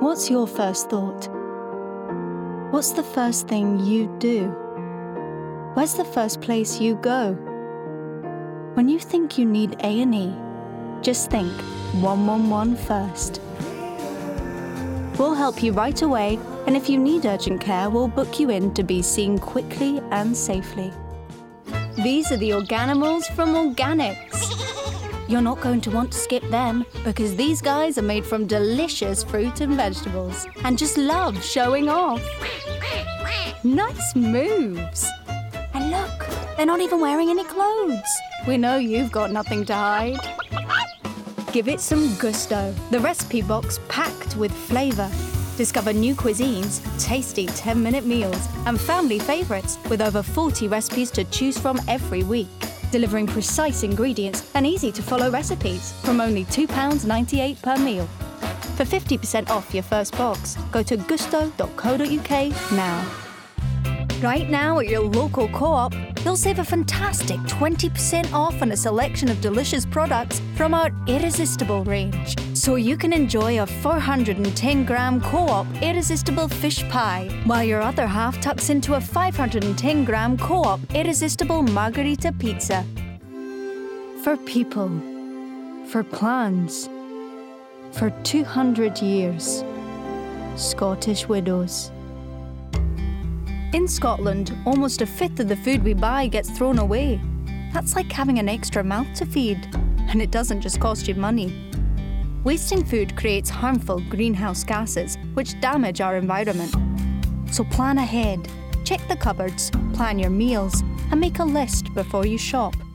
What's your first thought? What's the first thing you do? Where's the first place you go? When you think you need A&E, just think 111 first. We'll help you right away, and if you need urgent care, we'll book you in to be seen quickly and safely. These are the Organimals from Organics. You're not going to want to skip them because these guys are made from delicious fruit and vegetables and just love showing off. Nice moves. And look, they're not even wearing any clothes. We know you've got nothing to hide. Give it some gusto. The recipe box packed with flavor. Discover new cuisines, tasty 10-minute meals, and family favorites with over 40 recipes to choose from every week. Delivering precise ingredients and easy-to-follow recipes from only £2.98 per meal. For 50% off your first box, go to gusto.co.uk now. Right now at your local Co-op, you'll save a fantastic 20% off on a selection of delicious products from our Irresistible range. So you can enjoy a 410-gram Co-op Irresistible fish pie, while your other half tucks into a 510-gram Co-op Irresistible margarita pizza. For people, for plans, for 200 years, Scottish Widows. In Scotland, almost a fifth of the food we buy gets thrown away. That's like having an extra mouth to feed, and it doesn't just cost you money. Wasting food creates harmful greenhouse gases, which damage our environment. So plan ahead, check the cupboards, plan your meals, and make a list before you shop.